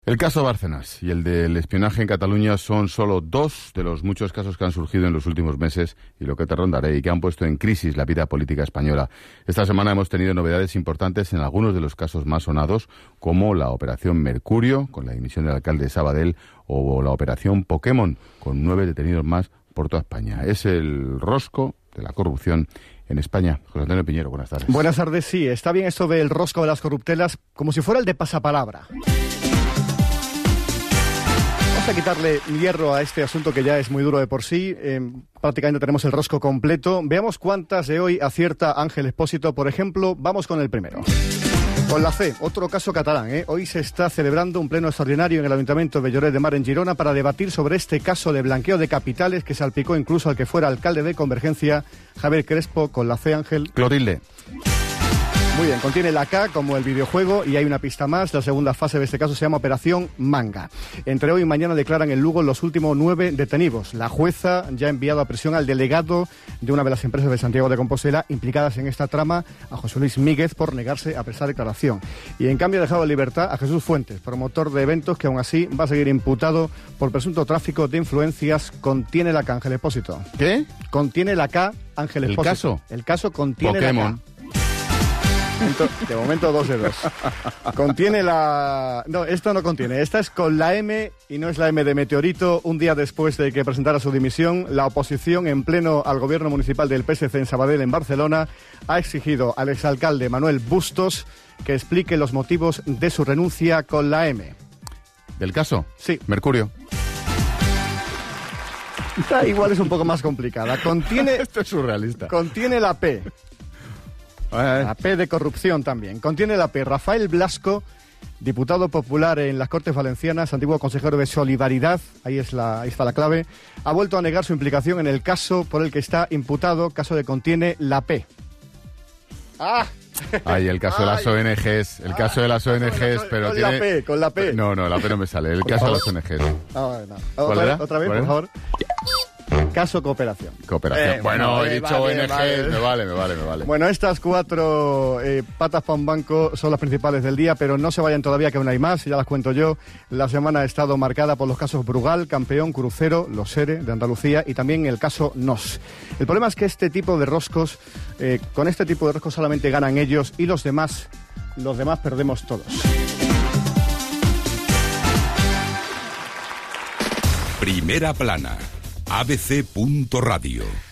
El caso Bárcenas y el del espionaje en Cataluña son solo dos de los muchos casos que han surgido en los últimos meses y lo que te rondaré y que han puesto en crisis la vida política española. Esta semana hemos tenido novedades importantes en algunos de los casos más sonados, como la Operación Mercurio, con la dimisión del alcalde de Sabadell, o la Operación Pokémon, con 9 detenidos más por toda España. Es el rosco de la corrupción en España. José Antonio Piñero, buenas tardes. Buenas tardes, sí. Está bien esto del rosco de las corruptelas, como si fuera el de pasapalabra. Vamos a quitarle hierro a este asunto que ya es muy duro de por sí. Prácticamente tenemos el rosco completo. Veamos cuántas de hoy acierta Ángel Expósito. Por ejemplo, vamos con el primero. Con la C, otro caso catalán. Hoy se está celebrando un pleno extraordinario en el Ayuntamiento de Lloret de Mar, en Girona, para debatir sobre este caso de blanqueo de capitales que salpicó incluso al que fuera alcalde de Convergencia, Javier Crespo. Con la C, Ángel. Clotilde. Muy bien, contiene la K como el videojuego y hay una pista más. La segunda fase de este caso se llama Operación Manga. Entre hoy y mañana declaran en Lugo los últimos 9 detenidos. La jueza ya ha enviado a prisión al delegado de una de las empresas de Santiago de Compostela implicadas en esta trama, a José Luis Míguez, por negarse a prestar declaración. Y en cambio ha dejado en libertad a Jesús Fuentes, promotor de eventos, que aún así va a seguir imputado por presunto tráfico de influencias. Contiene la K, Ángel Expósito. ¿Qué? Contiene la K, Ángel Expósito. ¿El caso? El caso contiene Pokémon. la K. De momento 2 de 2. Contiene la... No, esto no contiene. Esta es con la M y no es la M de meteorito. Un día después de que presentara su dimisión, la oposición en pleno al gobierno municipal del PSC en Sabadell, en Barcelona, ha exigido al exalcalde Manuel Bustos que explique los motivos de su renuncia con la M. ¿Del caso? Sí. Mercurio. Esta igual es un poco más complicada. Contiene... Esto es surrealista. Contiene la P. La P de corrupción también. Contiene la P. Rafael Blasco, diputado popular en las Cortes Valencianas, antiguo consejero de Solidaridad, ahí está la clave, ha vuelto a negar su implicación en el caso por el que está imputado, caso que contiene la P. ¡Ah! Ay, el caso de las ONGs, el caso de las ONGs, pero con la P, con la P. No, la P no me sale, el caso de las ONGs. Otra vez, por favor. Caso Cooperación. Cooperación. Bueno, he dicho ONG, me vale. Bueno, estas 4 patas para un banco son las principales del día, pero no se vayan todavía, que aún hay más, ya las cuento yo. La semana ha estado marcada por los casos Brugal, Campeón, Crucero, Los Sere de Andalucía y también el caso Nos. El problema es que este tipo de roscos, con este tipo de roscos solamente ganan ellos y los demás perdemos todos. Primera plana. ABC.radio